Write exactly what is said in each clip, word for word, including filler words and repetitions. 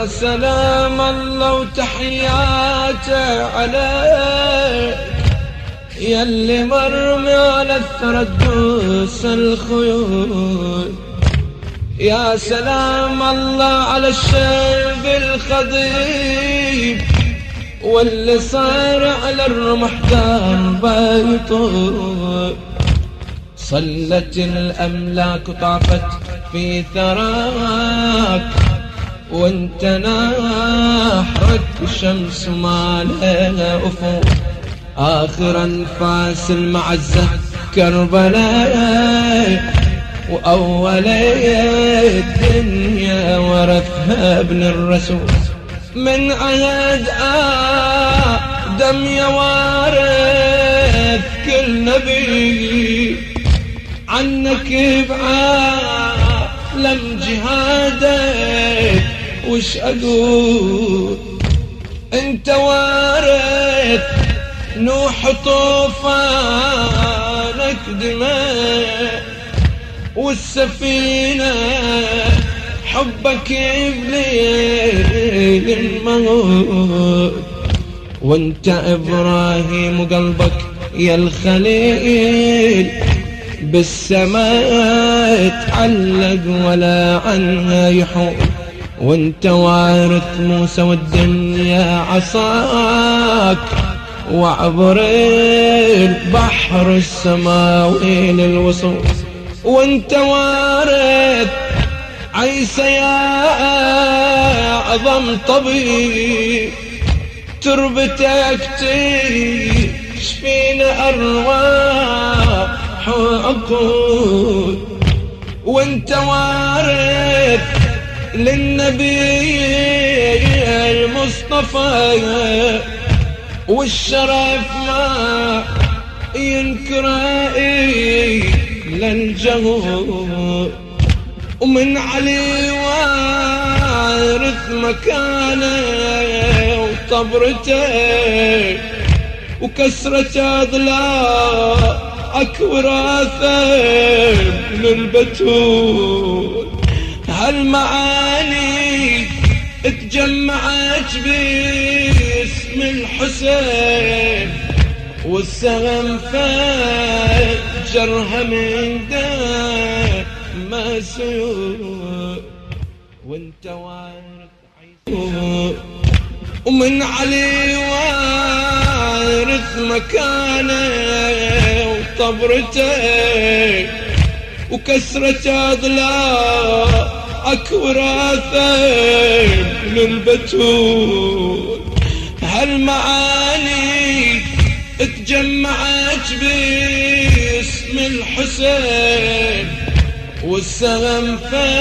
يا سلام الله وتحياته عليك يلي مرمي على الثرى تدوس الخيول. يا سلام الله على الشيب الخضيب واللي صار على الرمح دربه يطول. صلت الأملاك وطافت في ثراك وانت ناحرك الشمس ما لها أفق. آخر أنفاس المعزة كربلاء وأول الدنيا ورثها ابن الرسول. من عهد آدم يا وارث كل نبي عنك بعالم جهادك وش أقول. انت وارث نوح طوفانك دماء والسفينة حبك بليل الموت. وانت إبراهيم وقلبك يا الخليل بالسماء تعلق ولا عنها يحول. وانت وارث موسى والدنيا عصاك وعبر البحر السماوي للوصول. وانت وارث عيسى يا أعظم طبيب تربتك تشفينا أرواح وعقول. وانت وارث للنبي المصطفى والشرف ما ينكر للجهود. ومن علي وارث مكانه وطبرته وكسرة أضلاعك وراثه للبتول. هالمعاني اتجمعت باسم الحسين والسهم فجرها من دم سيول. وانت وارث عيسى ومن علي وارث مكانه وطبرته وكسرة أضلاعك وراثه للبتول. هالمعاني اتجمعت باسم الحسين والسهم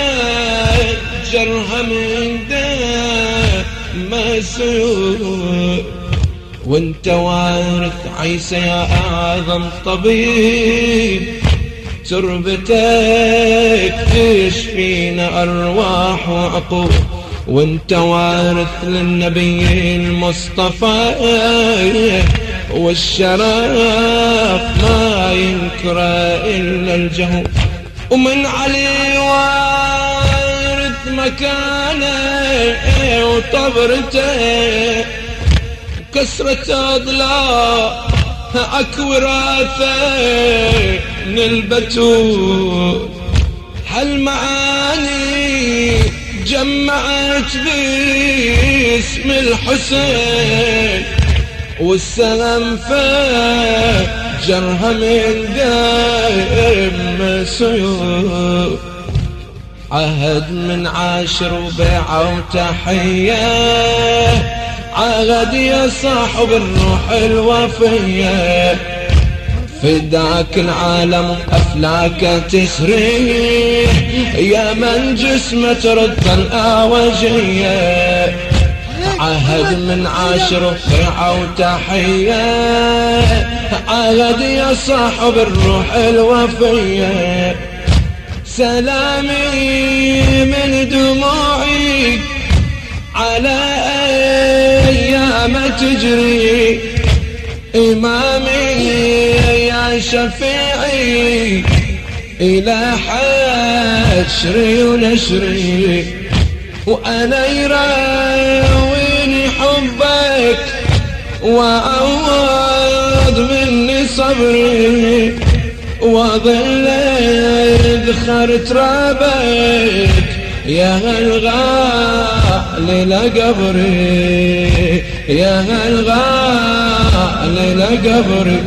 فجرها من دم سيول. وانت وارث عيسى يا أعظم طبيب تربتك تشفينا أرواح وعقول. وانت وارث للنبي المصطفى والشرف ما ينكر إلا الجهول. ومن علي وارث مكانه وطبرته وكسرة أضلاعك وراثه من البتول. هالمعاني جمعت باسم الحسين والسهم فجرها من دم سيول. عهد من عاشر وبيعة وتحية عهد يا صاحب الروح الوفية. فداك العالم أفلاك تسريح يا من جسمه ترد الآوجية. عهد من عاشر بيعة وتحية عهد يا صاحب الروح الوفية. سلامي من دموعي على أيام تجري إمامي يا شفيعي إلى حشري ونشري. وأنا يراويني حبك وعوض مني صبري، وظل ذخر ترابك يا هالغالي لقبري، يا هالغالي لقبري.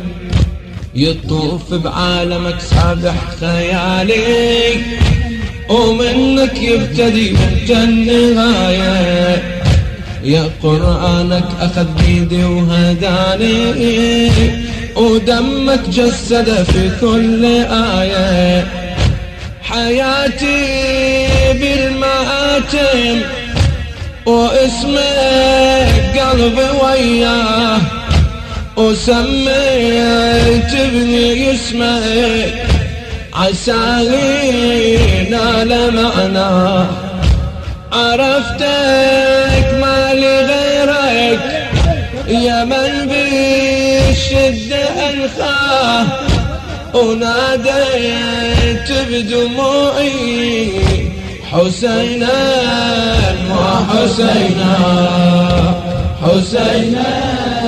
يطوف بعالمك سابح خيالي، ومنك يبتدي انت النهاية. يا قرآنك أخذ بيدي وهداني، ودمك جسد في كل آية. حياتي بالمآتم واسمك قلبي وياه، وسميت ابني اسمك عساهي نال معناه. عرفتك ما لي غيرك يا من بالشدة أنخاه، وناديت بدموعي حسينا وحسينا حسينا.